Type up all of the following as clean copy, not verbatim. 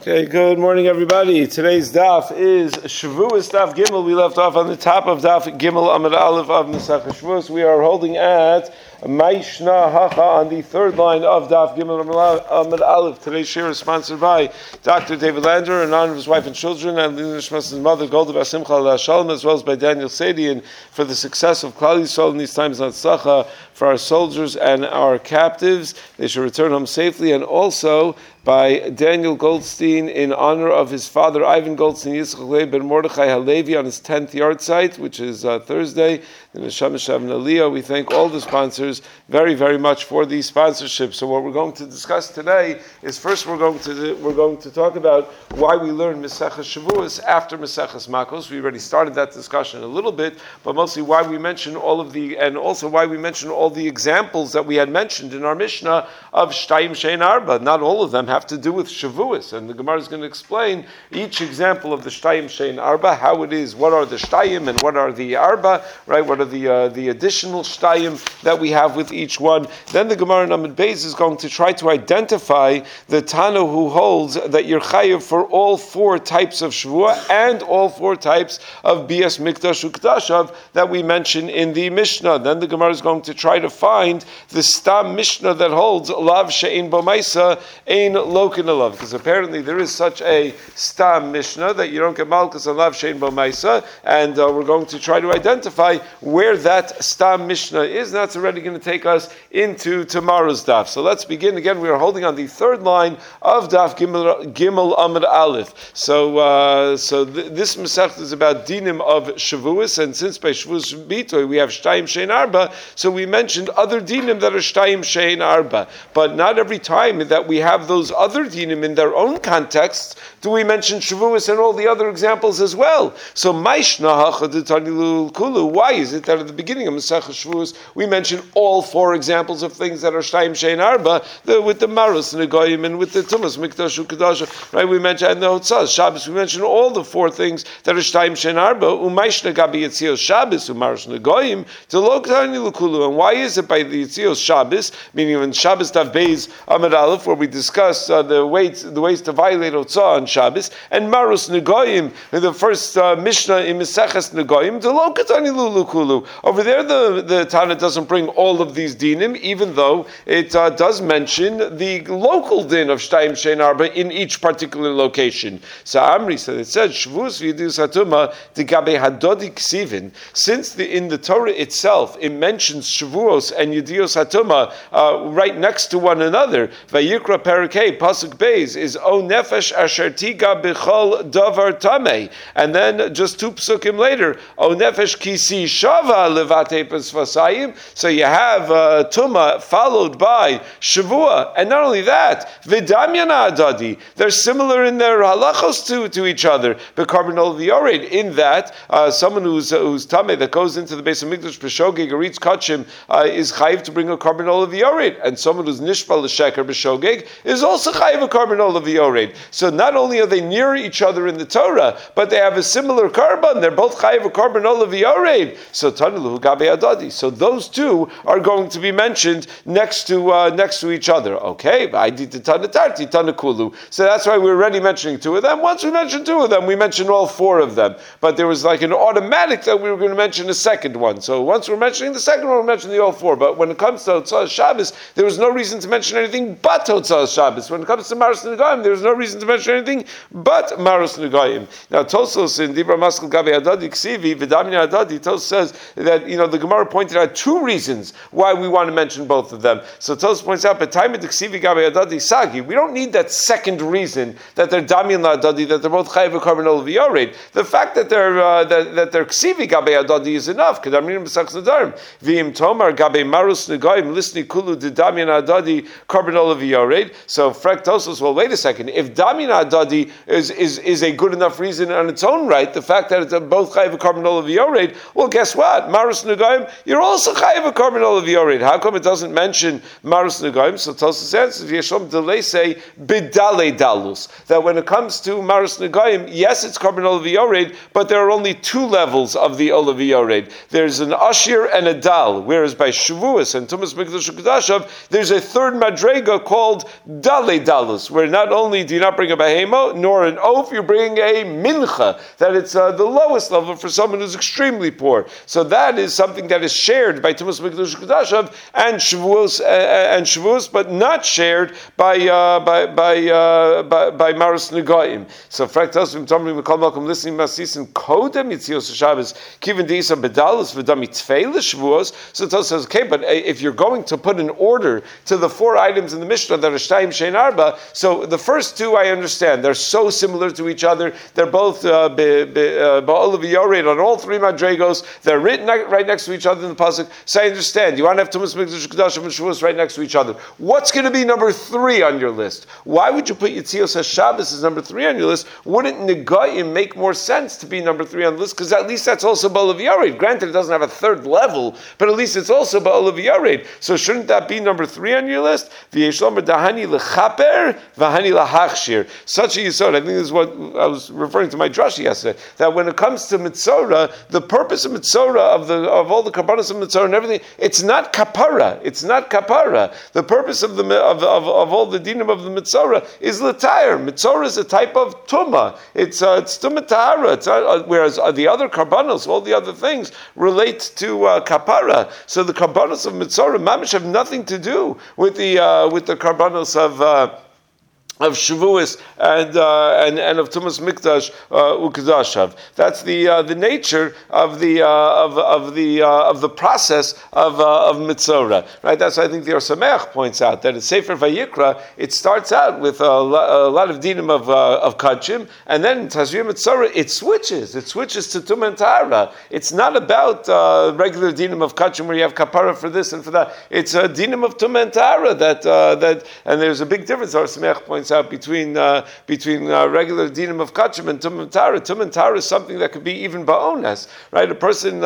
Okay, good morning, everybody. Today's daf is Shavuos Daf Gimel. We left off on the top of Daf Gimel Amud Aleph of Masechah Shavuos. We are holding at Maishna Hacha on the third line of Daf Gimel Amud Aleph. Today's share is sponsored by Dr. David Lander in honor of his wife and children, and his mother Golda Basimcha Al Shalom, as well as by Daniel Sadian for the success of Klal Yisrael in these times on Tzlacha, for our soldiers and our captives. They should return home safely, and also by Daniel Goldstein in honor of his father Ivan Goldstein Yitzchak ben Mordechai Halevi on his 10th yard site, which is Thursday. In the Shamash and Aliyah, we thank all the sponsors very, very much for these sponsorships. So what we're going to discuss today is first we're going to talk about why we learn Masechah Shavuos after Maseches Makos. We already started that discussion a little bit, but mostly why we mention all of the, and also why we mention all the examples that we had mentioned in our Mishnah of Shtayim Shein Arba. Not all of them have to do with Shavuos, and the Gemara is going to explain each example of the Shtayim Shein Arba, how it is, what are the Shtayim and what are the Arba, right? What are the additional Shtayim that we have with each one. Then the Gemara in Amud Beis is going to try to identify the Tana who holds that you're chayav for all four types of Shavua and all four types of Bias Mikdash Ukdashav that we mention in the Mishnah. Then the Gemara is going to try to find the Stam Mishnah that holds Lav She'ein Bo Maisa Ein Lokin Alav, because apparently there is such a Stam Mishnah that you don't get Malkus on Lav She'ein Bo Maisa, and we're going to try to identify where that Stam Mishnah is, and that's already going to take us into tomorrow's daf. So let's begin again. We are holding on the third line of daf Gimel Amud Aleph. This Masechta is about dinim of Shavuos, and since by Shavuos Bitoy we have Shtayim Shein Arba, so we mentioned other dinim that are Shtayim Shein Arba. But not every time that we have those other dinim in their own contexts do we mention Shavuos and all the other examples as well. So Maishna Hacha D'Tani Kulu. Why is it that at the beginning of Masechah Shavuos we mention all four examples of things that are Shtayim Shein Arba, with the Maros and the Goyim and with the Tumas Mikdash Ukadasha, right? We mentioned and the Hotzah Shabbos. We mentioned all the four things that are Shtayim Shein Arba. Umayshna Gabi Yitzios Shabbos Umaros and the Goyim to Lo K'tani L'Kulu. And why is it by the Yitzios Shabbos, meaning in Shabbos Tav Beis Amud Aleph, where we discuss the ways to violate Hotzah on Shabbos, and Maros Negoyim, the first Mishnah in Maseches Negoyim, to Lo K'tani L'Kulu. Over there, the Tana doesn't bring all of these dinim, even though it does mention the local din of Shtayim Shein Arba in each particular location. So Amri said, it says Shavuos v'Yedius Hatuma degabe Hadodi Ksivin. Since in the Torah itself it mentions Shavuos and Yedius Hatuma right next to one another. Vayikra Parakei Pasuk Beis is O Nefesh Asher Tiga B'chol Davar Tamei, and then just two psukim later O Nefesh Kisi Shava Levate Pasvasayim. So you have Tuma followed by Shavua, and not only that, Vidamyana Adadi. They're similar in their halachos to each other. But Carbonol V'Yored, in that someone who's Tameh that goes into the base of Mikdash B'Shogeg or eats Kachim is chayiv to bring a Carbonol V'Yored, and someone who's Nishpal L'Sheker B'Shogeg is also chayiv a Carbonol V'Yored. So not only are they near each other in the Torah, but they have a similar carbon. They're both chayiv a Carbonol V'Yored. So Tanilu Gabe Adadi. So those two are going to be mentioned next to each other. Okay, I did the Tanatarti Tanakulu. So that's why we're already mentioning two of them. Once we mentioned two of them, we mentioned all four of them. But there was like an automatic that we were going to mention a second one. So once we're mentioning the second one, we're mentioning all four. But when it comes to Hotzah Shabbos, there was no reason to mention anything but Hotzah Shabbos. When it comes to Maros Negoyim, there was no reason to mention anything but Maros Negoyim. Now Tosos in Dibra Maskal Gabe Adadi Ksivi V'Damina Adadi, Tosos says that the Gemara pointed out two reasons why we want to mention both of them. So Tosos points out, but time Ksivi Gabe Adadi Sagi, we don't need that second reason that they're Damian Adadi, that they're both Chayiv Carbonol V'Yored. The fact that they're Ksivi Gabe Adadi is enough. Kedamrin B'Sach Nadarim V'Im Tomar Gabe Maros Negoyim Lisni Kulu De Damian Adadi Carbonol V'Yored. So Frek Tosos, well, wait a second. If Damian Adadi is a good enough reason on its own right, the fact that it's both Chayiv Carbonol V'Yored, well, guess what? Maros Negoyim, you're also Chayiv Carbonol Karban Olav Yored. How come it doesn't mention Maris Negoim? So Tosfos answers, Yeshom Delay say Bidale Dalus. That when it comes to Maris Negoim, yes, it's Karban Olav Yored, but there are only two levels of the Olav Yored. There's an Ashir and a Dal, whereas by Shavuos and Tumas Mikdash Ukudashav, there's a third Madrega called Dale Dalus, where not only do you not bring a Behemo, nor an oaf, you bring a Mincha, that it's the lowest level for someone who's extremely poor. So that is something that is shared by Tumas Mikdash Ukudashav and Shavuos, but not shared by Maris Negoim. So Frak tells him, Tomri Mikol Malcolm listening Masisin Kodem Yitzios Shabbos Kivin Deisa Bedalis V'Dami Tfeil Shavuos. So it says, okay, but if you're going to put an order to the four items in the Mishnah that are Shtayim Shein Arba, so the first two I understand, they're so similar to each other. They're both Ba'olav Yored on all three Madregos. They're written right next to each other in the pasuk. So I understand. You want to have Tumas Mikdash Kedashim and Shavuos right next to each other. What's going to be number 3 on your list? Why would you put Yitzios HaShabbos as number 3 on your list? Wouldn't Negayim make more sense to be number 3 on the list? Because at least that's also Ba'olav Yored. Granted, it doesn't have a third level, but at least it's also Ba'olav Yored. So shouldn't that be number 3 on your list? V'yeshlomer dahani lechaper v'hani lahachshir. Such a yisod. I think this is what I was referring to my drashi yesterday. That when it comes to mitzora, the purpose of mitzora of all the karbanos of mitzora and everything, it's not kapara. It's not kapara. The purpose of all the dinim of the mitzora is l'tayr. Mitzora is a type of tuma. It's tuma tahara. Whereas the other karbanos, all the other things, relate to kapara. So the karbanos of mitzora, mamish, have nothing to do with the karbanos of Shavuos and of Tumas Mikdash Ukudashav. That's the nature of the process of Mitzora. Right. That's why I think the Or Sameach points out that in Sefer Vayikra it starts out with a lot of dinim of Kachim, and then in Tazria Mitzora it switches to Tum and Tahara. It's not about regular dinim of Kachim where you have kapara for this and for that. It's a dinim of Tum and Tahara that and there's a big difference. Or Sameach points out between regular dinim of kachim and tum and tara. Tum and tara is something that could be even ba'onas, right? A person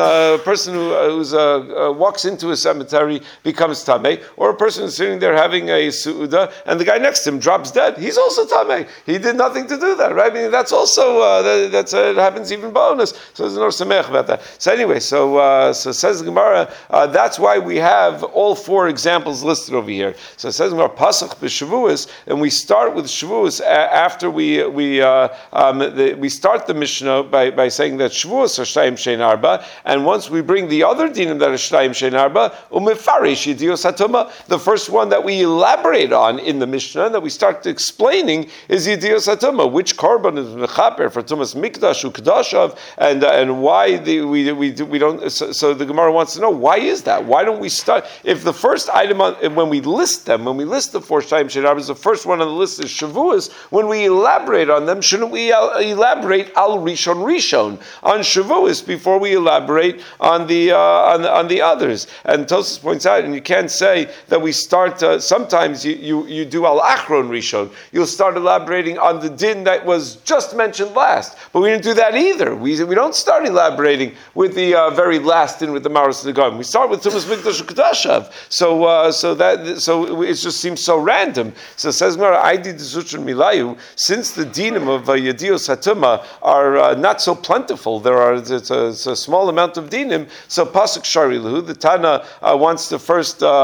who walks into a cemetery becomes tamei, or a person who's sitting there having a su'uda and the guy next to him drops dead. He's also tamei. He did nothing to do that, right? I mean, that's also it happens even ba'onas. So there's no sameach about that. So anyway, so says the Gemara. That's why we have all 4 examples listed over here. So it says Gemara pasach b'shavuos, and we start with Shavuos after we start the Mishnah by saying that Shavuos are Shtayim Shein Arba, and once we bring the other dinim that are Shtayim Shein Arba, umefarish Yedios HaTumah, the first one that we elaborate on in the Mishnah that we start explaining is Yedios HaTumah, which korban is mechaper for Tumas Mikdash Ukdashav, and why we don't. So the Gemara wants to know, why is that? Why don't we start if the first item when we list the 4 Shtayim Shein Arba is the first one on the list is Shavuos, when we elaborate on them, shouldn't we elaborate al Rishon on Shavuos before we elaborate on the others? And Tosfos points out, and you can't say that we start. Sometimes you do al Achron Rishon. You'll start elaborating on the din that was just mentioned last, but we didn't do that either. We don't start elaborating with the very last din with the Maros Negoim. We start with Tumas Mikdash Kedashav. So it just seems so random. So it says since the dinim of Yedios HaTumah are not so plentiful, it's a small amount of dinim. So pasuk shari lahu, the Tana wants to first, some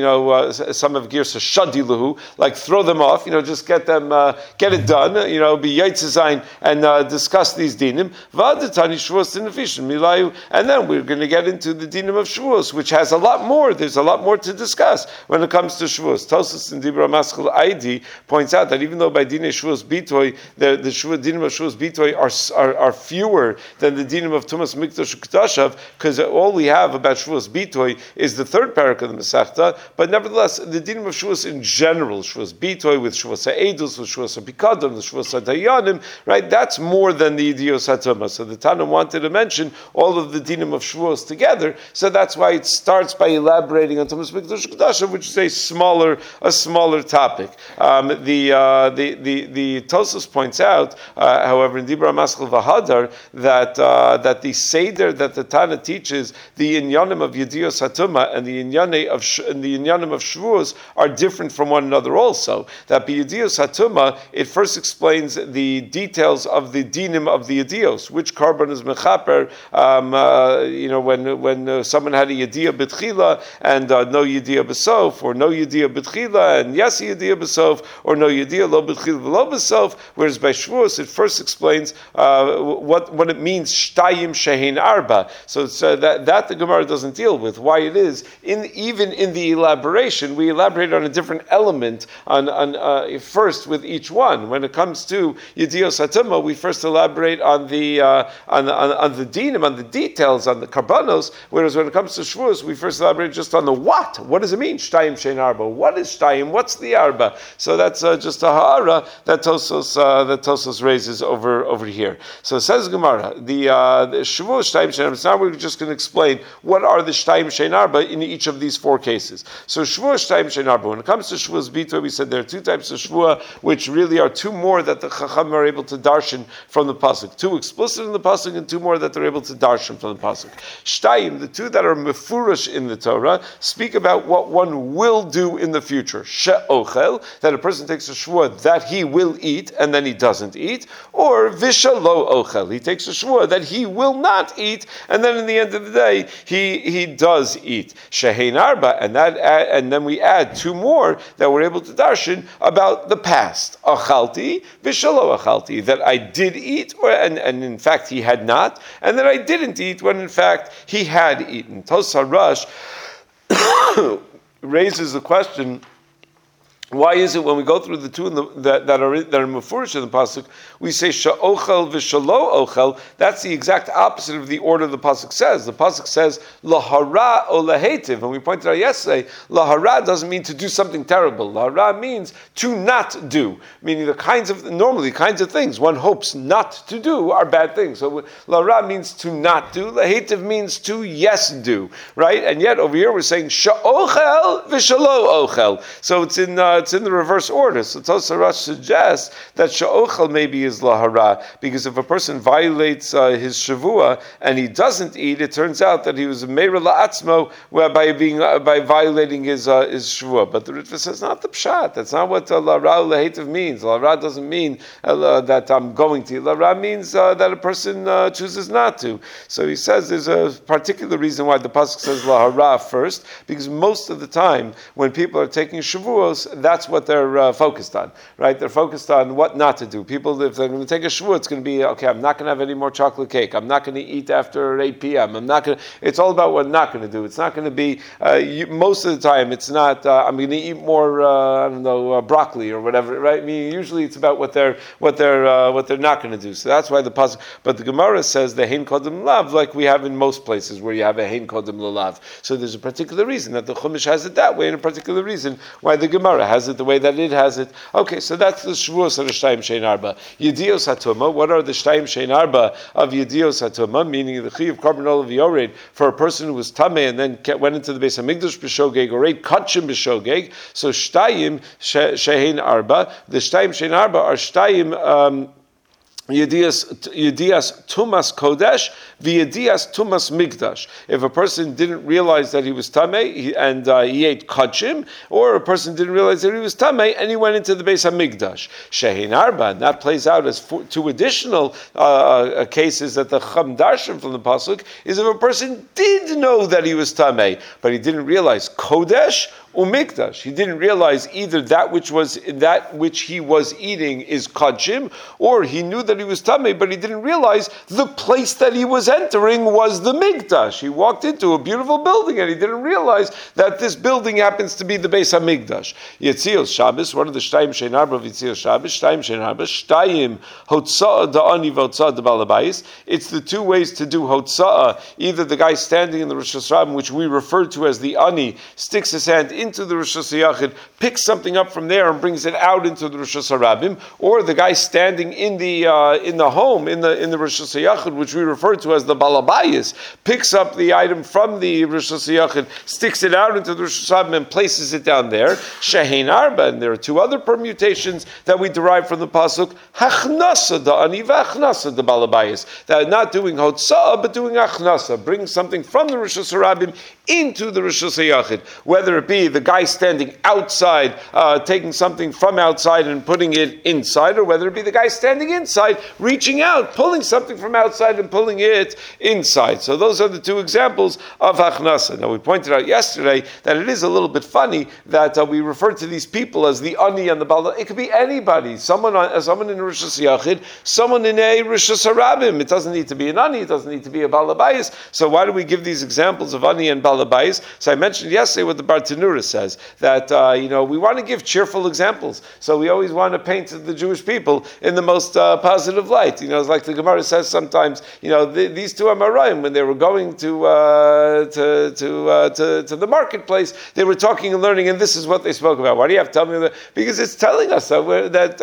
of Girsa shadi lahu, like throw them off, just get it done, be yaitzayin and discuss these dinim. V'adatani Shavuos tinafishin milayu, and then we're going to get into the dinim of Shavuos, which has a lot more. There's a lot more to discuss when it comes to Shavuos. Tosfos in Dibra Maskil Aidi points out that even though by Dinei Shavuos Bitoy, the dinim of Shavuos Bitoy are fewer than the dinim of Tumas Mikdash Kedashav, because all we have about Shavuos Bitoy is the 3rd parak of the Masechta, but nevertheless, the dinim of Shavuos in general, Shavuos Bitoy with Shavuos HaEdus, with Shavuos HaPikadon, with Shavuos HaDayanim, right, that's more than the Yedios HaTumah. So the Tana wanted to mention all of the dinim of Shavuos together, so that's why it starts by elaborating on Tumas Mikdash Kedashav, which is a smaller topic. The the Tosfos points out, however, in Dibra Maschil V'Hadar, that the Seder that the Tana teaches, the Inyanim of Yedios Hatuma and the Inyanim of Shavuos are different from one another also. That by Yedios Hatuma, it first explains the details of the dinim of the Yedios, which carbon is mechaper, when someone had a Yediyah B'tchila and no Yediyah B'sof, or no Yediyah B'tchila and yes Yediyah B'sof, or no Yediyah Lo B'tchila V'lo B'sof, whereas by Shavuos it first explains what it means Shtayim Shehin Arba. So it's, that the Gemara doesn't deal with. Why it is even in the elaboration, we elaborate on a different element on first with each one. When it comes to Yedios Hatuma, we first elaborate on the dinim, on the details, on the karbanos. Whereas when it comes to Shavuos, we first elaborate just on the what. What does it mean? Shtayim Shein Arba. What is Shtayim? What's the Arba? So that's just a ha'ara that Tosfos raises over here. So it says Gemara, the Shavuos Shtayim Shein Arba. So now we're just going to explain what are the Shtayim Shein Arba in each of these four cases. So Shavuos Shtayim Shein Arba. When it comes to Shavuos Bita, we said there are two types of Shavua, which really are two more that the Chacham are able to darshan from the pasuk. Two explicit in the pasuk and two more that they're able to darshan from the pasuk. Shtayim, the two that are mefurish in the Torah, speak about what one will do in the future. She'ochel, that a person takes a shvua that he will eat and then he doesn't eat, or vishalo ochel, he takes a shvua that he will not eat and then in the end of the day he does eat. Shehein arba, and then we add two more that we're able to darshan about the past. Achalti, vishalo achalti, that I did eat, and in fact he had not, and that I didn't eat when in fact he had eaten. Tosar Rush raises the question, why is it when we go through the two that are mefurish in the pasuk, we say sha'ochel v'shalo ochel? That's the exact opposite of the order the pasuk says. The pasuk says lahara o lahetiv, and we pointed out yesterday, lahara doesn't mean to do something terrible. Lahara means to not do, meaning the kinds of things one hopes not to do are bad things. So lahara means to not do. Lahetiv means to yes do, right? And yet over here we're saying sha'ochel v'shalo ochel. So it's in the reverse order. So Tosar Rush suggests that sha'ochel maybe is lahara, because if a person violates his shavua and he doesn't eat, it turns out that he was a meira la'atzmo by violating his shavua. But the Ritva says not the pshat. That's not what lahara lehetiv means. Lahara doesn't mean that I'm going to. Lahara means that a person chooses not to. So he says there's a particular reason why the pasuk says lahara first, because most of the time when people are taking shavuos, that's what they're focused on, right? They're focused on what not to do. People, if they're going to take a shvuah, it's going to be, okay, I'm not going to have any more chocolate cake. I'm not going to eat after 8 p.m. It's all about what I'm not going to do. It's not going to be, most of the time, it's not, I'm going to eat more, broccoli or whatever, right? I mean, usually it's about what they're not going to do. So that's why the pasuk, but the Gemara says the hein kodem lav, like we have in most places where you have a hein kodem lalav. So there's a particular reason that the Chumash has it that way, and a particular reason why the Gemara has it the way that it has it. Okay, so that's the Shavuos of the Shtayim Shein Arba. Yedios Hatuma, what are the Shtayim Shein Arba of Yedios Hatuma? Meaning the Chi of Carbon Olav Yored for a person who was Tameh and then went into the Beis HaMikdash B'Shogeg or ate Kachim B'Shogeg. So Shtayim Shein Arba, the Shtayim Shein Arba are Shtayim Yedias Tumas Kodesh, v'Yedias Tumas Migdash. If a person didn't realize that he was Tameh and he ate Kachim, or a person didn't realize that he was Tameh and he went into the Beis HaMikdash. Shehin Arba, and that plays out as two additional cases that the Chacham Darshan from the Pasuk is if a person did know that he was Tameh, but he didn't realize Kodesh Umikdash. He didn't realize either that which he was eating is kachim, or he knew that he was tamei, but he didn't realize the place that he was entering was the mikdash. He walked into a beautiful building and he didn't realize that this building happens to be the Beis HaMikdash. Yetzios Shabbos, one of the Shtayim Shein Arba of Yetzios Shabbos, Shtayim Shein Arba, Shtayim Hotza'ah da'ani v'Hotza'ah da'Balabayis. It's the two ways to do Hotza'ah. Either the guy standing in the Rosh Hashanah, which we refer to as the ani, sticks his hand into the Rosh Hashanah, picks something up from there and brings it out into the Rosh Hashanah, or the guy standing in the home in the Rosh Hashanah, which we refer to as the Balabayas, picks up the item from the Rosh Hashanah, sticks it out into the Rosh Hashanah and places it down there. Shehein Arba, and there are two other permutations that we derive from the pasuk: Hachnasa da ani v'Hachnasa da Balabayas. That not doing Hotzah, but doing Achnasa, bring something from the Rosh Hashanah into the Rosh Hashanah, whether it be the guy standing outside, taking something from outside and putting it inside, or whether it be the guy standing inside, reaching out, pulling something from outside and pulling it inside. So those are the two examples of Achnasa. Now we pointed out yesterday that it is a little bit funny that we refer to these people as the Ani and the Bala. It could be anybody, someone in a Rosh Hashanah, someone in a Rosh Hashanah. It doesn't need to be an Ani, it doesn't need to be a Balabayas. So why do we give these examples of Ani and Balabayas? So I mentioned yesterday what the Bartanura says, that we want to give cheerful examples. So we always want to paint the Jewish people in the most positive light. It's like the Gemara says sometimes, these two Amoraim, when they were going to the marketplace, they were talking and learning, and this is what they spoke about. Why do you have to tell me that? Because it's telling us that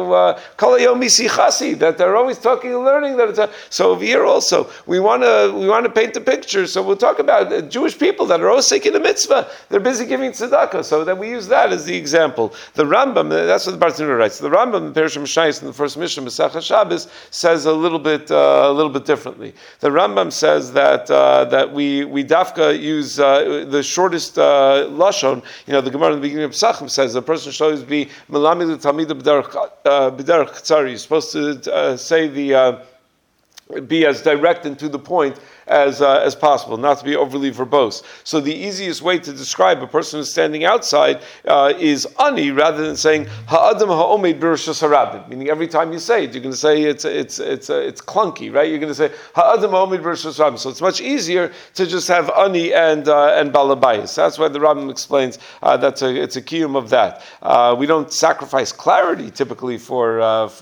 they're always talking and learning. So over here also, we want to paint the picture. So we'll talk about Jewish people that are osek in a mitzvah. They're busy giving tzedakah. So then we use that as the example. The Rambam, that's what the Bartanura writes. The Rambam in Perishim Shais in the first Mishnah, Masechah Shabbos, says a little bit differently. The Rambam says that we dafka use the shortest lashon. The Gemara in the beginning of Pesachim says the person should always be melami l'talmida b'derech tzari. You're supposed to say be as direct and to the point as possible, not to be overly verbose. So the easiest way to describe a person who's standing outside is ani, rather than saying ha'adam ha'omed b'rosh hashanah. Meaning every time you say it, you're going to say it's clunky, right? You're going to say ha'adam ha'omed b'rosh hashanah. So it's much easier to just have ani and balabayas. That's why the Rambam explains it's a kiyum of that. We don't sacrifice clarity typically for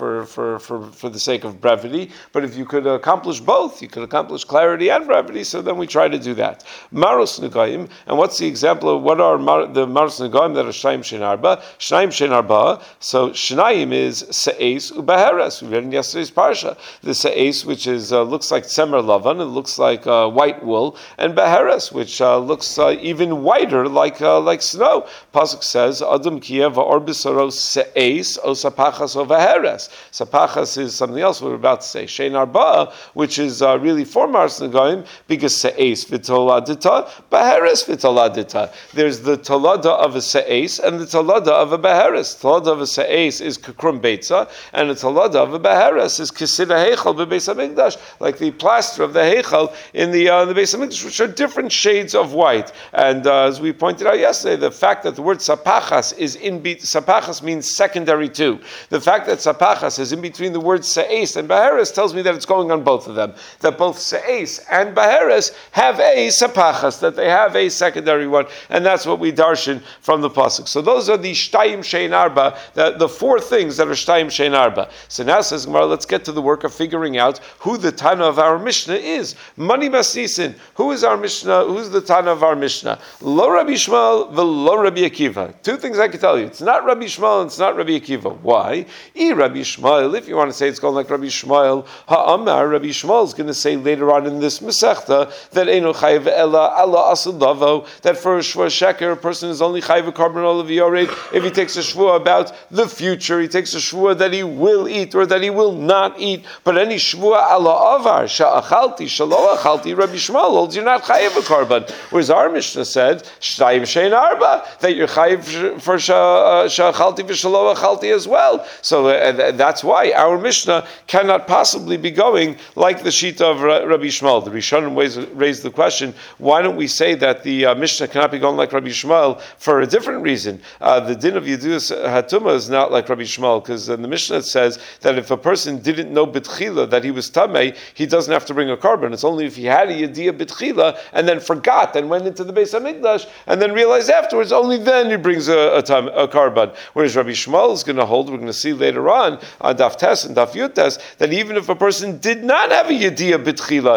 the sake of brevity, but if you could accomplish both, you could accomplish clarity and brevity, so then we try to do that. Maros Negayim, and what's the example of what are the Maros Negayim that are Shnayim Shein Arba? Shnayim Shein Arba, so Shnayim is Se'es U'Beheres. We read in yesterday's Parsha. The Se'es, which is looks like Tzemer Lavan, it looks like white wool, and Beheres, which looks even whiter, like snow. Pasuk says, Adam Kiev Va'or Se'es O Sapachas O Beheres. Sapachas is something else we're about to say. Shein Arba, which is really for Maros Negayim, because se'es v'toladita, beheres v'toladita. There's the tolada of a se'es and the tolada of a beheres. Tolada of a se'es is kukrum beitza, and the tolada of a beheres is kisida heichal b'beis hamikdash, like the plaster of the heichal in the beis hamikdash, which are different shades of white. And as we pointed out yesterday, the fact that the word sapachas is sapachas means secondary too. The fact that sapachas is in between the words se'es and beheres tells me that it's going on both of them. That both se'es and Beheres have a sapachas, that they have a secondary one, and that's what we darshan from the pasuk. So those are the Shtayim Shein Arba, the four things that are Shtayim Shein Arba. So now says Gemara, let's get to the work of figuring out who the Tana of our Mishnah is. Mani Masisin, who is our Mishnah? Who's the Tana of our Mishnah? Lo Rabbi Shmuel v'lo Rabbi Akiva. Two things I can tell you. It's not Rabbi Shmuel and it's not Rabbi Akiva. Why? Rabbi Shmuel, if you want to say it's going like Rabbi Shmuel, ha'amar, Rabbi Shmuel is going to say later on in this Masechta that Eino Chayiv Ela Allah Asad Lavo, that for a Shvua Sheker, a person is only Chayiv a carbon olav yored if he takes a Shvua about the future, he takes a Shvua that he will eat or that he will not eat, but any Shvua Ala Avar, Sha'achalti, Shalo Achalti, Rabbi Shmuel holds you're not Chayiv a carbon. Whereas our Mishnah said, Shtayim Shein Arba, that you're Chayiv for Sha'achalti v'Shalo Achalti as well. So that's why our Mishnah cannot possibly be going like the Shita of Rabbi Shmuel. The Rishonim raised the question, why don't we say that the Mishnah cannot be going like Rabbi Shmuel for a different reason? The din of Yedus Hatuma is not like Rabbi Shmuel, because in the Mishnah says that if a person didn't know B'tchila that he was Tameh, he doesn't have to bring a carbon. It's only if he had a Yediyah B'tchila and then forgot and went into the Beis HaMikdash and then realized afterwards, only then he brings a carbon. Whereas Rabbi Shmuel is going to hold, we're going to see later on Daf Tes and Daf Yud Tes, that even if a person did not have a Yediyah B'tchila, he's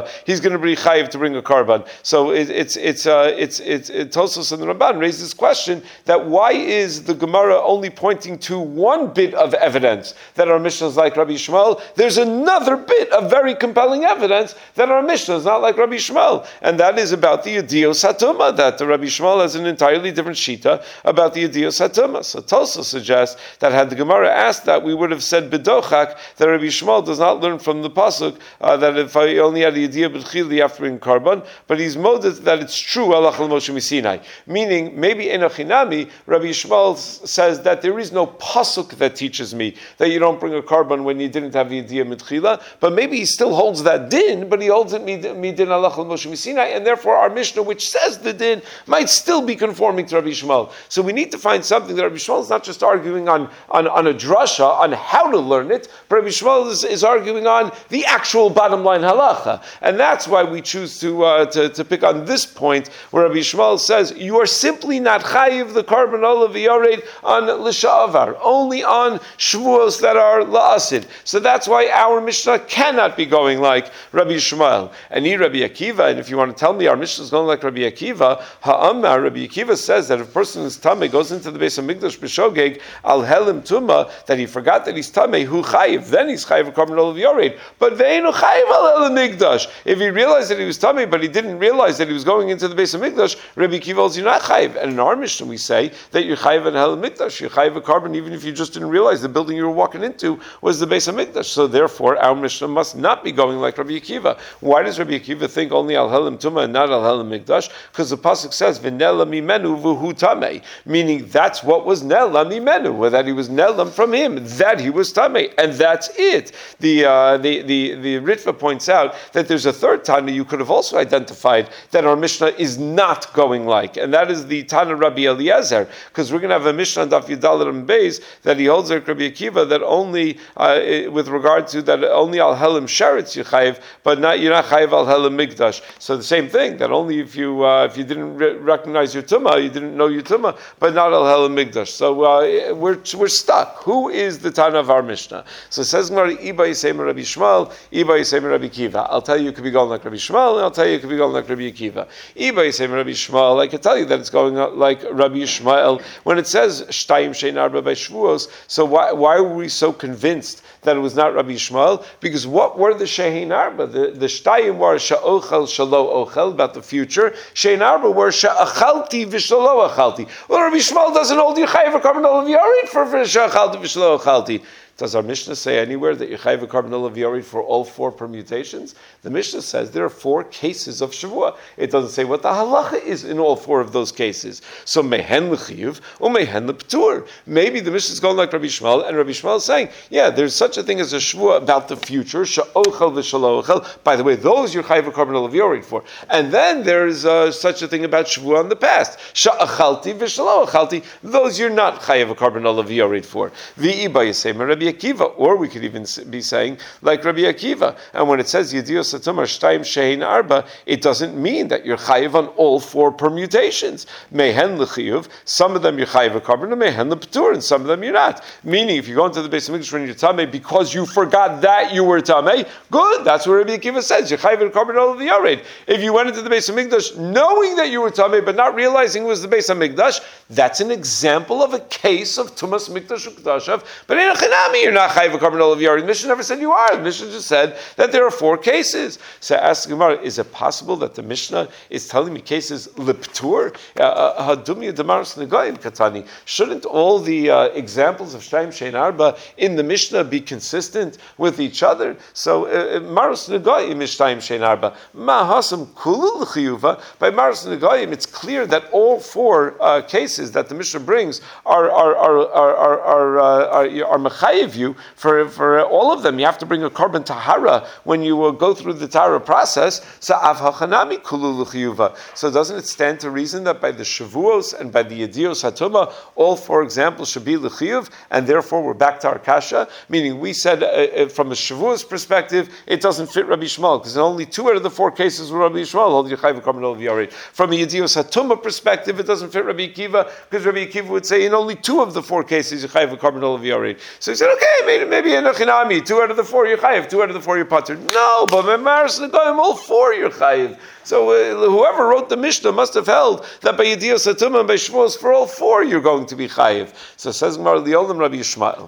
going to be chayiv to bring a karban. So it's Tosfos and the Ramban raise this question that why is the Gemara only pointing to one bit of evidence that our Mishnah is like Rabbi Yishmael? There's another bit of very compelling evidence that our Mishnah is not like Rabbi Yishmael, and that is about the Yedios HaTumah, that the Rabbi Yishmael has an entirely different shita about the Yedios HaTumah. So Tosfos suggests that had the Gemara asked that, we would have said B'dochak that Rabbi Yishmael does not learn from the pasuk that if I only had a Yediyah B'chili, you have to bring karban, but he's moded that it's true Halach Moshe Misinai. Meaning, maybe Enochinami, Rabbi Yishmael says that there is no pasuk that teaches me that you don't bring a karban when you didn't have Yediyah Mitchila, but maybe he still holds that din, but he holds it midin Halach Moshe Misinai, and therefore our Mishnah, which says the din, might still be conforming to Rabbi Yishmael. So we need to find something that Rabbi Yishmael is not just arguing on a drasha, on how to learn it, but Rabbi Yishmael is arguing on the actual bottom line halacha. And that's why we choose to pick on this point where Rabbi Yishmael says you are simply not chayiv the karban olav yared on l'sha'avar, only on shvuos that are la'asid. So that's why our Mishnah cannot be going like Rabbi Yishmael. And Rabbi Akiva, and if you want to tell me our Mishnah is going like Rabbi Akiva, ha'amar, Rabbi Akiva says that if a person is tameh, goes into the Beis HaMikdash b'shogeg, al helim tumah, that he forgot that he's tameh, hu chayiv, then he's chayiv karban olav yared. But ve'enu chayiv al helim mikdash. If he realized that he was tameh, but he didn't realize that he was going into the Beis HaMikdash, Rabbi Akiva holds you're not chayiv. And in our Mishnah we say that you're chayiv al helim mikdash, you're chayiv a karban even if you just didn't realize the building you were walking into was the Beis HaMikdash. So therefore our Mishnah must not be going like Rabbi Akiva. Why does Rabbi Akiva think only al helim tumah and not al helim mikdash? Because the pasuk says v'nela mimenu v'hu tameh, meaning that's what was nela mimenu, that he was nelam from him, that he was tameh, and that's it. The Ritva points out that there's a third Tana you could have also identified that our Mishnah is not going like, and that is the Tana Rabbi Eliezer, because we're going to have a Mishnah on Daf Yudalad and Beis that he holds like Rabbi Akiva that only with regard to that only al helim sheretz you chayiv, but you're not chayiv al helim mikdash. So the same thing, that only if you didn't recognize your tumah, you didn't know your tumah, but not al helim mikdash. So we're stuck. Who is the Tana of our Mishnah? So it says Gemara, Iba Yisem Rabbi Yishmael, Iba Yisem Rabbi Akiva. I'll tell you it could be going like Rabbi Yishmael, and I'll tell you it could be going like Rabbi Akiva. Iba Yisem Rabbi Yishmael, I can tell you that it's going like Rabbi Yishmael when it says Shtayim Shein Arba by Shvuos. So why were we so convinced that it was not Rabbi Yishmael? Because what were the Shein Arba? The Shtayim were Sha'ochel Shalo Ochel, about the future. Shein Arba were Sha'achalti V'Shalo Achalti. Well, Rabbi Yishmael doesn't hold you chayiv a karban olav yared for Sha'achalti V'Shalo Achalti. Does our Mishnah say anywhere that you chayiv a karban olav yared for all four permutations? The Mishnah says there are 4 cases of Shavua. It doesn't say what the halacha is in all 4 of those cases. So mehen l'chiyuv or mehen l'ptur. Maybe the Mishnah is going like Rabbi Yishmael, and Rabbi Yishmael is saying, yeah, there's such a thing as a Shavua about the future. Sha'ochel v'shalo ochel. By the way, those you're chayiv a karban olav yared for. And then there's such a thing about Shavua in the past. Sha'achalti v'shalo achalti. Those you're not chayiv a karban olav yared for. V'iba yisem Rabbi Akiva, or we could even be saying like Rabbi Akiva. And when it says Yedios HaTumah Shtayim Shein Arba, it doesn't mean that you're chayiv on all 4 permutations. Mehen l'chiyuv, some of them you're chayiv a karban, and mehen l'ptur, and some of them you're not. Meaning, if you go into the Beis HaMikdash when you're tamei because you forgot that you were tamei, good. That's what Rabbi Akiva says. You're chayiv a karban olav yared. If you went into the Beis HaMikdash knowing that you were tamei but not realizing it was the Beis HaMikdash, that's an example of a case of Tumas Mikdash Ukdashav. But in a chinami, you're not chayiv a karban olav yared. The Mishnah never said you are. The Mishnah just said that there are 4 cases. So ask Gemara, is it possible that the Mishnah is telling me cases liptur? Hadumya demaros negoyim katani. Shouldn't all the examples of Shtayim Shein Arba in the Mishnah be consistent with each other? So maros negoyim is Shtayim Shein Arba. Mahasam kulul l'chiyuva. By maros negoyim, it's clear that all 4 cases that the Mishnah brings are mechayiv you for all of them. You have to bring a karban tahara when you go through the tahara process. So av hachanami kulul l'chiyuva. So doesn't it stand to reason that by the shavuos and by the yedios hatumah, all 4 examples should be l'chiyuv, and therefore we're back to our kasha? Meaning we said from a shavuos perspective, it doesn't fit Rabbi Yishmael because in only 2 out of the 4 cases were Rabbi Yishmael hold Yechayiv Karban olav yared. From a yedios hatumah perspective, it doesn't fit Rabbi Akiva because Rabbi Akiva would say in only 2 of the 4 cases Yechayiv Karban olav yared. So he said, okay, maybe in a chinami, 2 out of the 4 you're chayiv, 2 out of the 4 you're patur. No, but Memaris Negoyim, all 4 you're chayiv. So whoever wrote the Mishnah must have held that by Yediyos Hatumah and by Shavuos, for all 4 you're going to be chayiv. So says Gemara Liolim Rabbi Yishmael.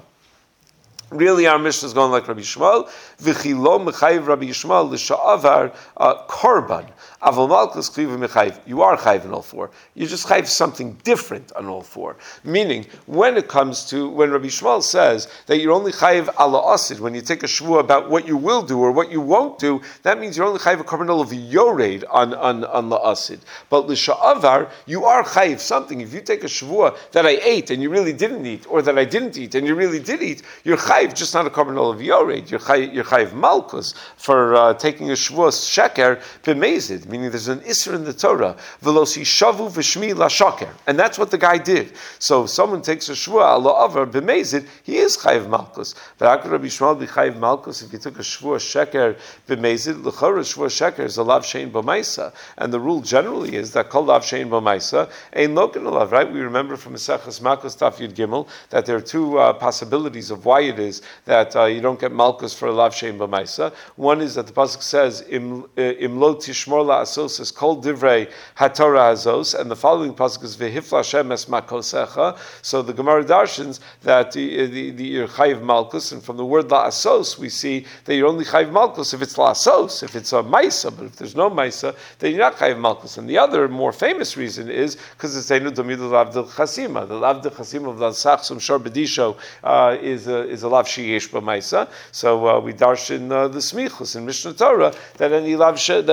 Really, our Mishnah is going like Rabbi Yishmael. V'chilo mechayiv Rabbi Yishmael l'sha'avar korban. Aval malchus chiyuv mechayiv. You are chayiv in all 4. You just chayiv something different on all 4. Meaning, when Rabbi Yishmael says that you're only chayiv ala asid, when you take a shvuah about what you will do or what you won't do, that means you're only chayiv a korban of yored on la asid. But l'sha'avar, you are chayiv something. If you take a shvuah that I ate and you really didn't eat, or that I didn't eat and you really did eat, you're chayiv just not a korban of yored. You're chayiv malchus for taking a shvuah sheker b'mezid. Meaning there's an isser in the Torah, velosi shavu v'shmi lashaker, and that's what the guy did. So if someone takes a shvuah ala avar b'mezid, he is chayiv malchus. But how could Rabbi Yishmael be chayiv malchus if he took a shvuah sheker b'mezid? L'chora shvuah sheker is a lav shein b'maisa, and the rule generally is that kol lav shein b'maisa ein loken alav. Right? We remember from Maseches Makos Daf Yud Gimel that there are 2 possibilities of why it is that you don't get malchus for a lav shein b'maisa. One is that the pasuk says im lo tishmor asos is kol divrei haTorah azos, and the following pasuk is v'hifla Hashem es makosecha. So the Gemara darshans that you're chayiv malchus, and from the word la'asos we see that you're only chayiv malchus if it's la'asos, if it's a maisa, but if there's no maisa, then you're not chayiv malchus. And the other more famous reason is because it's einu domidu lavdil chasima. The lavdil chasima of the sachsum shor bedisho is a lav sheyesh b'maisa. So we darshan the smichus in Mishnah Torah that any lav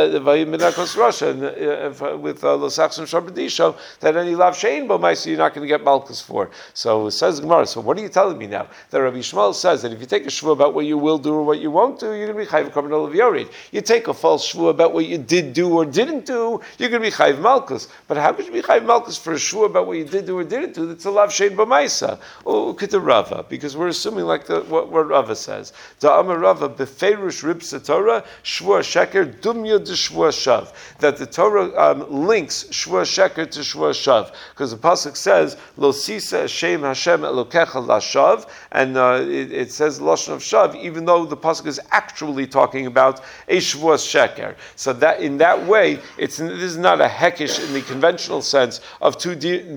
that Russia with Losachsim Sharbadisho that any lav shein b'maisa you're not going to get malchus for. So it says Gemara. So what are you telling me now? That Rabbi Yishmael says that if you take a shvuah about what you will do or what you won't do, you're going to be chayiv korban of yored. You take a false shvuah about what you did do or didn't do, you're going to be chayiv malchus. But how could you be chayiv malchus for a shvuah about what you did do or didn't do? That's a lav shein b'maisa. Oh, kita Rava, because we're assuming like what Rava says. Da'amar Rava befeirush ribsa Torah shvuah sheker dumya de shvuah shav. That the Torah links shvuah sheker to shvuah shav, because the pasuk says lo sisa Hashem elokecha lashav, and it says lashon of shav, even though the pasuk is actually talking about a shvuah sheker. So that in that way, this is not a hekish in the conventional sense of 2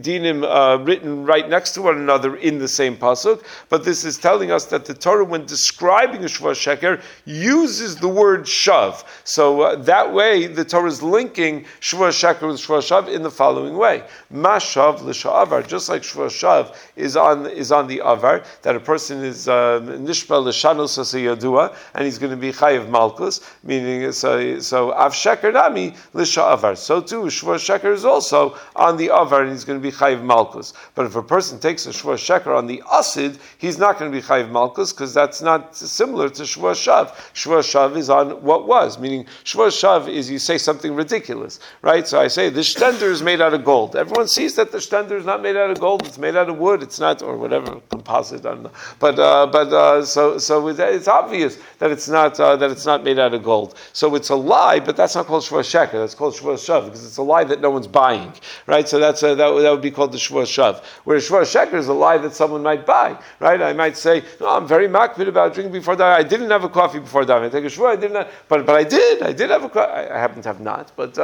dinim written right next to one another in the same pasuk, but this is telling us that the Torah, when describing a shvuah sheker, uses the word shav. So that way, the Torah is linking shvuah sheker with shvuah shav in the following way: mashav l'sha'avar, just like shvuah shav is on the avar, that a person is nishba l'shanos yadua, and he's going to be chayiv malchus, meaning so av sheker nami l'sha'avar. So too, shvuah sheker is also on the avar, and he's going to be chayiv malchus. But if a person takes a shvuah sheker on the asid, he's not going to be chayiv malchus, because that's not similar to shvuah shav. Shvuah shav is on what was, meaning shvuah shav is you say something ridiculous, right? So I say the shtender is made out of gold. Everyone sees that the shtender is not made out of gold; it's made out of wood. It's not, or whatever composite. I don't know. So it's obvious that it's not made out of gold. So it's a lie, but that's not called shvuah sheker. That's called shvuah shav, because it's a lie that no one's buying, right? So that would be called the shvuah shav. Whereas shvuah sheker is a lie that someone might buy, right? I might say, no, I'm very makpid about drinking before davening. I didn't have a coffee before davening. I take a shvuah. I didn't, but I did have a coffee. I happen to have not, but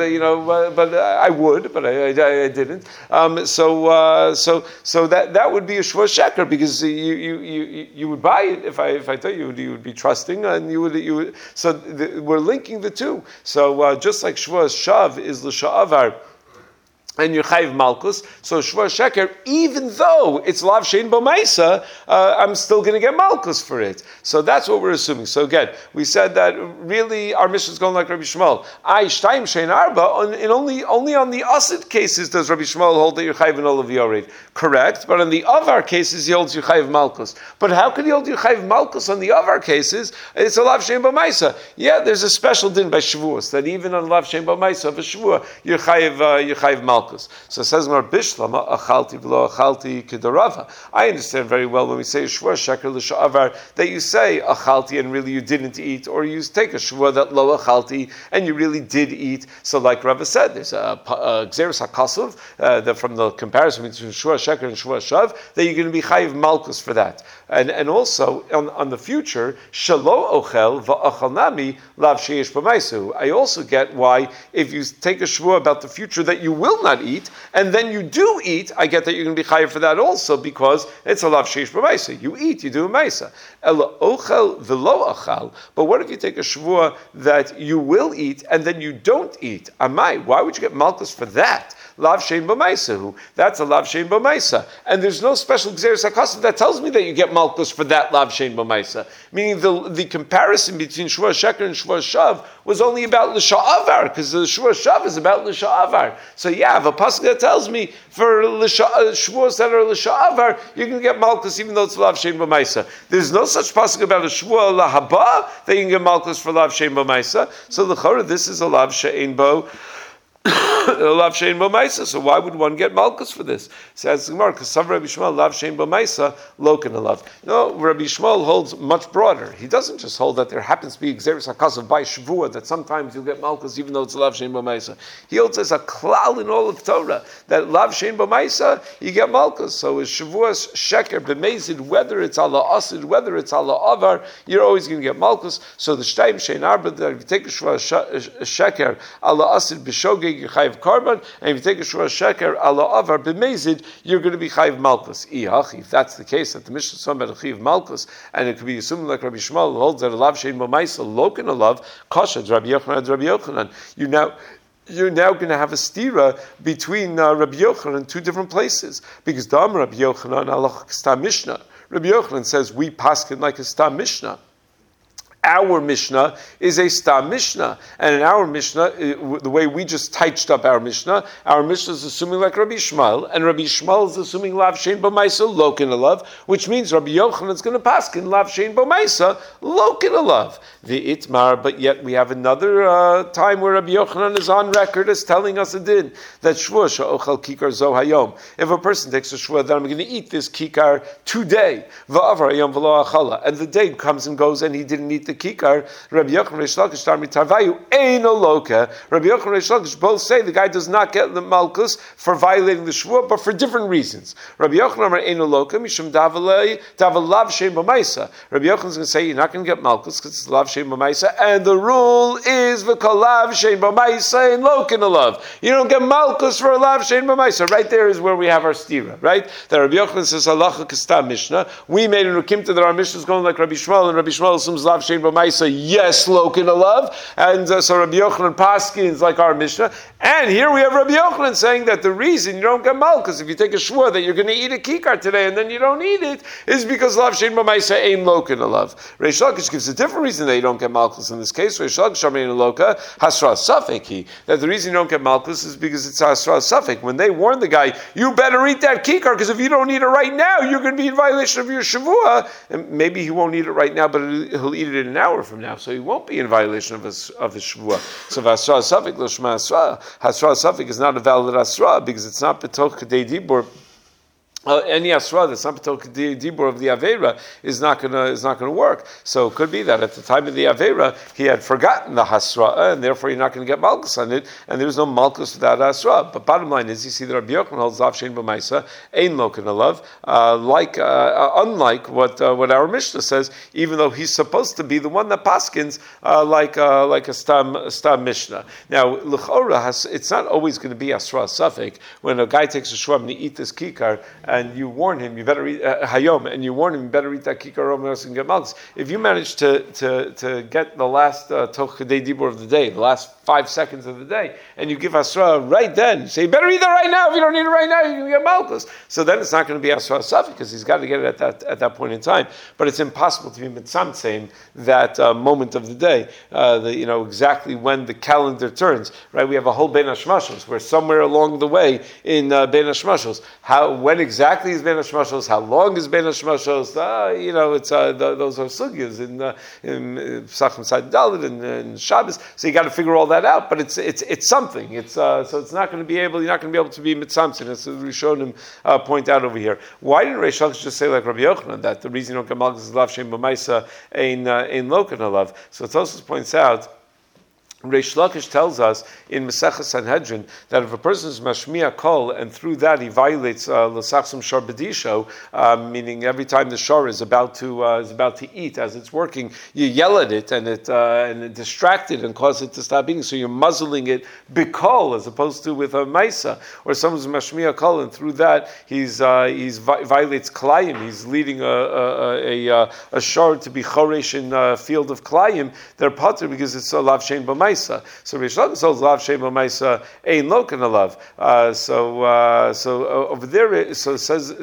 I would, but I didn't. So that would be a shvuah sheker, because you would buy it if I tell you would be trusting, and you would. So we're linking the two. So just like shvuah shav is l'sha'avar, and you're chayiv malchus, so shvuah sheker, even though it's lav shein b'maisa, I'm still going to get malchus for it. So that's what we're assuming. So again, we said that really our mission is going like Rabbi Shmuel. Ay shtayim shein arba, only on the asid cases does Rabbi Shmuel hold that you're chayiv in all of yored. Correct, but on the avar cases he holds you chayiv malchus. But how could he hold you chayiv malchus on the avar cases? It's a lav shein b'maisa. Yeah, there's a special din by Shavuos that even on lav shein b'maisa of a Shavuah you're chayiv malchus. malchus. So it says Mar Bishlama achalti v'lo achalti kedarava. I understand very well when we say shvua sheker l'sha'avar that you say achalti and really you didn't eat, or you take a shvua that lo achalti and you really did eat. So like Rava said, there's a gzeres hakasuv that from the comparison between shvua sheker and shvua shav that you're going to be chayiv malchus for that. And also on the future, shalo ochel va'achal nami lav sheish b'maisu. I also get why if you take a shvua about the future that you will not eat, and then you do eat, I get that you're going to be chayiv for that also because it's a lav sheish b'maisu. You eat, you do a maisa. Ela ochel v'lo achal. But what if you take a shvua that you will eat and then you don't eat? Amai, why would you get malchus for that? Lav shein b'maisahu. That's a lav shein b'maisa, and there's no special gzeres hakasav that tells me that you get malchus for that lav shein b'maisa. Meaning the comparison between shvua sheker and shvua shav was only about l'sha'avar, because the shvua shav is about l'sha'avar. So yeah, I have a pasuk that tells me for shvuas that are l'sha'avar, you can get malchus even though it's lav shein b'maisa. There's no such pasuk about a shvua lahaba that you can get malchus for lav shein b'maisa. So l'chora, this is a lav shein bo. Lav shein b'maisa. So why would one get malchus for this? Says Gemara, because some Rabbi Shmuel lav shein b'maisa loken alav. No, Rabbi Shmuel holds much broader. He doesn't just hold that there happens to be gzeres hakasav by shvua that sometimes you'll get malchus even though it's lav shein b'maisa. He holds as a klal in all of Torah that lav shein b'maisa you get malchus. So is shavuas sheker b'mezid, whether it's ala asid, whether it's ala avar, you're always going to get malchus. So the shtayim shein arba, that if you take a sheker ala asid b'shogeg you're chayiv karban, and if you take a shura sheker ala avar b'mezid, you're going to be chayiv malchus. If that's the case, that the Mishnah is talking about a chayiv malchus, and it could be assumed like Rabbi Shmuel holds that a lav shein b'maisa loken a lav kasha Rabbi Yochanan Rabbi Yochanan. You're now going to have a stira between Rabbi Yochanan in two different places, because Dam Rabbi Yochanan alach stam Mishnah. Rabbi Yochanan says we paskin like a stam Mishnah. Our Mishnah is a Stam Mishnah, and in our Mishnah, the way we just touched up our Mishnah is assuming like Rabbi Shmuel, and Rabbi Shmuel is assuming Lav Shein B'maisa Lokin Alav, which means Rabbi Yochanan is going to paskin Lav Shein B'maisa Lokin Alav. The Itmar, but yet we have another time where Rabbi Yochanan is on record as telling us a din that Shvua Sha'ochel Kikar Zo Hayom. If a person takes a Shvua that I'm going to eat this Kikar today, Va'avar Hayom V'lo Achala, and the day comes and goes and he didn't eat the Kikar, Rabbi Yochanan Reish Lakish Tarmi Tarvayu Eino Loka. Rabbi Yochanan Reish Lakish both say the guy does not get the malchus for violating the shvua, but for different reasons. Rabbi Yochanan Amar Eino Loka Mishum Davalav Shein B'maisa. Rabbi Yochanan is going to say you're not going to get malchus because it's lav shein b'maisa, and the rule is v'kol lav shein b'maisa and lokin alav. You don't get malchus for a lav shein b'maisa. Right there is where we have our stira. Right, that Rabbi Yochanan says halacha k'stam Mishnah. We made an ukimta that our Mishnah is going like Rabbi Shmuel, and Rabbi Shmuel assumes lav shein b'maisa, yes, lokin alav, and so Rabbi Yochanan paskins like our Mishnah. And here we have Rabbi Yochanan saying that the reason you don't get malchus if you take a shvua that you're going to eat a kikar today and then you don't eat it is because lav shein b'maisa aim lokin alav. Reish Lakish gives a different reason that you don't get malchus in this case. Reish Lakish Amein Loka hasra safek, that the reason you don't get malchus is because it's hasra safek. When they warn the guy, you better eat that kikar because if you don't eat it right now, you're going to be in violation of your shavua. And maybe he won't eat it right now, but he'll eat it in an hour from now, so he won't be in violation of his shavua. So hasra safek l'shma hasra. Hasra safek is not a valid hasra because it's not betoch kadei dibur. Any asra that's not b'tok dibur of the avera is not gonna work. So it could be that at the time of the avera he had forgotten the hasra, and therefore you're not going to get malchus on it, and there's no malchus without hasra. But bottom line is, you see that Rabbi Yochanan holds lav shein b'maisa ein lokin alav, unlike what our Mishnah says, even though he's supposed to be the one that paskins like a stam Mishnah. Now l'chora it's not always going to be asra safek when a guy takes a shvua and he eat this kikar. And you warn him, you better eat hayom, and you warn him, you better eat that kikar or else you can get malchus. If you manage to get the last toch kadei dibur of the day, the last 5 seconds of the day, and you give asra right then, you say, you better eat that right now. If you don't eat it right now, you're going to get malchus. So then it's not going to be asra safek because he's got to get it at that point in time. But it's impossible to be mitzamtzein that moment of the day, exactly when the calendar turns. Right, we have a whole bein hashmashos where somewhere along the way in bein hashmashos, when exactly exactly is Ben Hashmashos? How long is Ben Hashmashos? It's those are sugyas in Pesachim Side Dalit and Shabbos. So you got to figure all that out. But it's something. So it's not going to be able. You're not going to be able to be mitzamtzin. As Rishonim point out over here. Why didn't Reish Lakish just say like Rabbi Yochanan that the reason you don't get malchus is lav shem b'maisa ein loken alav? So Tosfos points out. Reish Lakish tells us in Maseches Sanhedrin that if a person is mashmiya kol and through that he violates l'sachsum shor b'disho, meaning every time the shor is about to eat as it's working, you yell at it and it distract it and cause it to stop eating. So you're muzzling it b'kol as opposed to with a maisa. Or someone's mashmiya kol and through that he's violates klayim. He's leading a shor to be choresh in field of klayim. They're pater because it's a lav shein b'maisa. So Reish Lakish holds lav shein b'maisa ein loken alav. So over there, says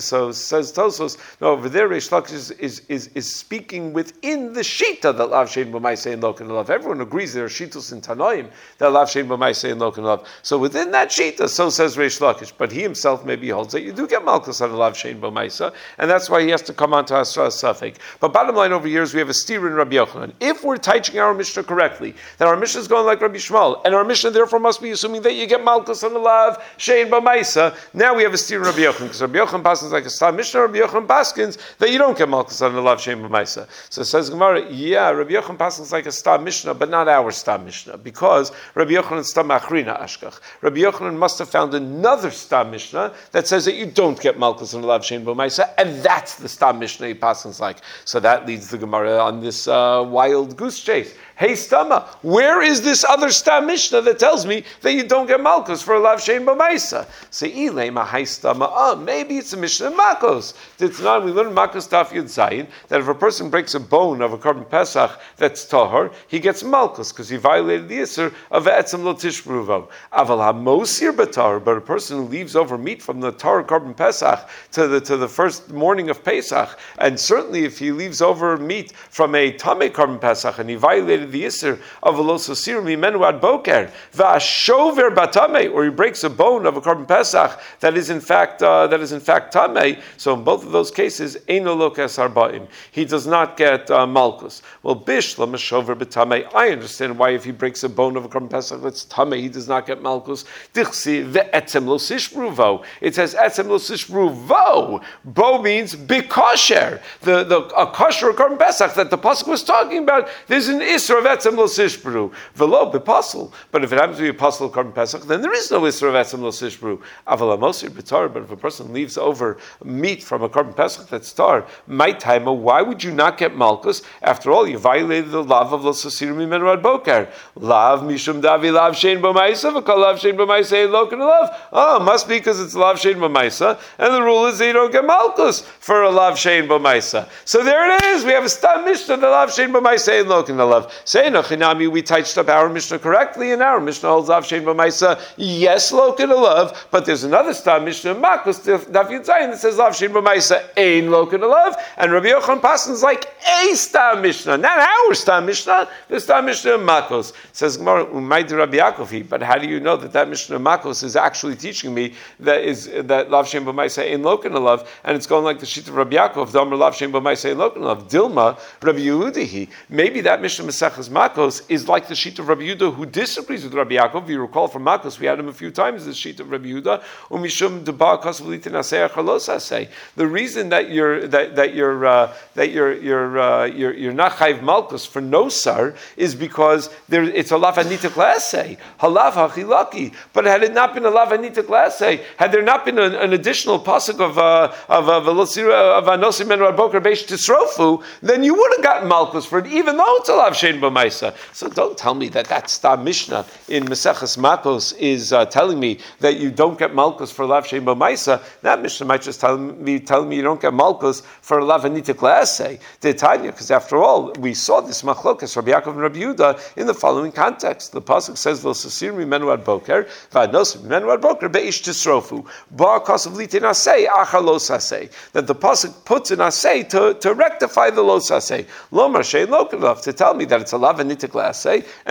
Tosfos. No, over there Reish Lakish is speaking within the shita that lav shein b'maisa ein loken alav. Everyone agrees there are shitos in Tanoim that lav shein b'maisa ein loken alav. So within that shita, so says Reish Lakish, but he himself maybe holds that you do get malchus on a lav shein b'maisa, and that's why he has to come on to Asra Safek. But bottom line over here is we have a steer in Rabbi Yochanan. If we're teaching our Mishnah correctly, then our Mishnah is going like Rabbi Shmuel, and our Mishnah therefore must be assuming that you get malchus on the lav shein b'maisa. Now we have a steer in Rabbi Yochanan because Rabbi Yochanan paskins like a stam Mishnah. Rabbi Yochanan paskins that you don't get malchus on the lav shein b'maisa. So it says Gemara, yeah, Rabbi Yochanan paskins like a stam Mishnah, but not our stam Mishnah because Rabbi Yochanan stam achrina ashkach. Rabbi Yochanan must have found another stam Mishnah that says that you don't get malchus on the lav shein b'maisa, and that's the stam Mishnah he paskins like. So that leads the Gemara on this wild goose chase. Hey Stama, where is this other Stam Mishnah that tells me that you don't get malchus for a lav shein b'maisa? Say Ilay Mahai Stama. Maybe it's a Mishnah in Makos. We learn in Makos Daf Yud Zayin that if a person breaks a bone of a Korban Pesach that's tahor, he gets malchus because he violated the Isser of Etzem Lo Tishbruvo. Aval HaMosir B'Tar, but a person who leaves over meat from the Tahor Korban Pesach to the first morning of Pesach, and certainly if he leaves over meat from a Tamei Korban Pesach and he violated the Isser of Velos Osir Mimenu Ad Boker V'Ashover Batame, or he breaks a bone of a Korban Pesach that is in fact Tamei. So in both of those cases, Eino Lokas Arba'im, he does not get malchus. Well, Bishla Mashover Batame, I understand why if he breaks a bone of a Korban Pesach that's Tamei, he does not get malchus. Dichsi Ve'etzem Lo Sishbruvo. It says Etzem Lo Sishbruvo. Bo means Bikosher. A kosher Korban Pesach that the pasuk was talking about. There's an Isra of Etzem Lo Sishbru. Velo B'Pasul. But if it happens to be a Pasul Korban Pesach, then there is no Isra of Etzem Lo Sishbru. Aval HaMosir B'Tar. But if a person leaves over meat from a Korban Pesach that's tar, my time, why would you not get malchus? After all, you violated the lav of Lo Sosir Mimenu Ad Boker. Lav Mishum Davi Lav Shein B'Maisa V'Kol Lav Shein B'Maisa Ein Loken Alav. Oh, must be because it's Lav Shein B'Maisa, and the rule is that you don't get malchus for a Lav Shein B'Maisa. So there it is. We have a Stam Mishnah, the Lav Shein B'Maisa Ein Loken Alav. Say Nachinami, we touched up our Mishnah correctly, and our Mishnah holds Lav Shein B'Maisa, yes, Loken Alav, but there's another Stam Mishnah, Makos Daf Yud Zayin, that says Lav Shein B'Maisa Ein Loken Alav, and Rabbi Yochanan Paskin's like a Stam Mishnah, not our Stam Mishnah, the Stam Mishnah Makos. It says Gemara, Umaydi Rabbi Yaakov, but how do you know that Mishnah Makos is actually teaching me that Lav Shein B'Maisa Ein Loken Alav, and it's going like the sheet of Rabbi Yaakov, the Amar Lav Shein B'Maisa Ein Loken Alav, Dilma, Rabbi Yehudahi. Maybe that Mishnah Maseches Makos is like the sheet of Rabbi Yehuda who disagrees with Rabbi Yaakov. If you recall from Makos, we had him a few times, the sheet of Rabbi Yehuda, Umishum Deba Kasvlitin Asei Achalos Asei. The reason that you're not chayv malchus for no sar is because it's a lav anita klasei, halav hachilaki. But had it not been a lav anita klasei, had there not been an additional pasuk of anosim and boker beish tisrofu, then you would have gotten malchus for it, even though it's a lav shein b'maisa. So don't tell me that Stam Mishnah in Maseches Makos is telling me that you don't get malchus for lav shein b'maisa. That Mishnah might just tell me you don't get malchus for a lav anita klasei. Because after all, we saw this machlokas Rabbi Yaakov and Rabbi Yehuda in the following context. The pasuk says, "V'sasir mimenu ad boker, v'anosim mimenu ad boker beish tisrofu." Ba kasav litin asei achar los asei. That the pasuk puts an asei to rectify the los asei. Lomar shein loken alav, to tell me that it's a lav anitik asei,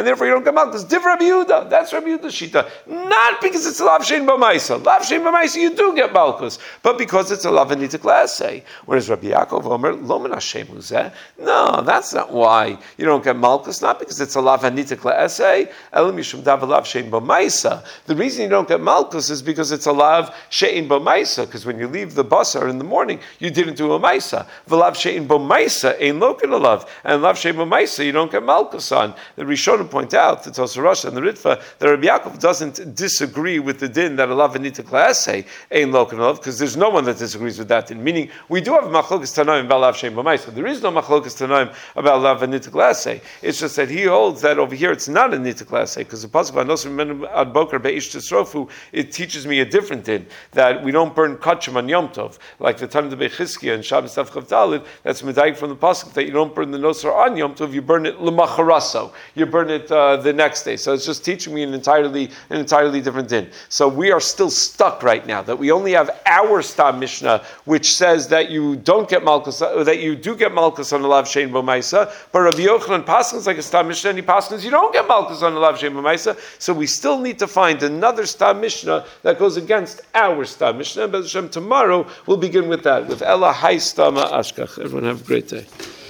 and therefore you don't get malchus. Different Rabbi Yehuda. That's Rabbi Yehuda's shita. Not because it's a lav shein b'maisa. Lav shein b'maisa you do get malchus, but because it's a lav anita klase. Whereas Rabbi Yaakov Omer lo min Hashem uzeh. No, that's not why you don't get malchus. Not because it's a lav anita klase. Elam yishum dav lav shein b'maisa. The reason you don't get malchus is because it's a lav shein b'maisa. Because when you leave the basar in the morning, you didn't do a maisa. V'lav shein b'maisa ein lokin a lav, and lav shein b'maisa you don't get malchus on. The Rishonim point out, the Tosar Rosh and the Ritva, that Rabbi Yaakov doesn't disagree with the din that a lav anita klase ein lokin a lav, because there's no one that disagrees with that din. Meaning, we do have machlokas tanoim about lav shein b'maisa. There is no machlokas tanoim about lav anita klase. It's just that he holds that over here it's not a nita klase, because the pasuk v'anosrim ad boker be'ish tisrofu, it teaches me a different din, that we don't burn kachim on Yom Tov, like the time of the Bechizkiah and Shabbos Tav Chav Daled. That's medayik from the pasuk that you don't burn the nosar on Yom Tov, you burn it lemacharaso, you burn it the next day. So it's just teaching me an entirely different din. So we are still stuck right now that we only have our Stam Mishnah, which says that you don't get malchus, that you do get malchus on the lav shein b'maisa, but Rabbi Yochanan passes like a Stam Mishnah, and he passes you don't get malchus on the lav shein b'maisa. So we still need to find another Stam Mishnah that goes against our Stam Mishnah. But tomorrow we'll begin with that, with Ella Hai Stama Ashkach. Everyone have a great day.